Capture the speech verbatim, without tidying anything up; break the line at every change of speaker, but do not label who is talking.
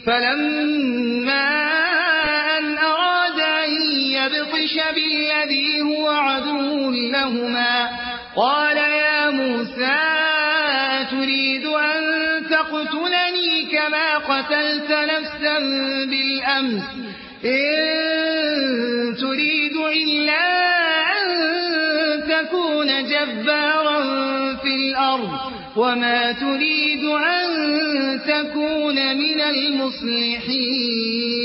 فلما أن أراد أن يبطش بالذي هو عدو لهما قال يا موسى تريد أن تقتلني كما قتلت نفسا بالأمس إن تريد إلا أن تكون جبارا في الأرض وما تريد أن تكون من المصلحين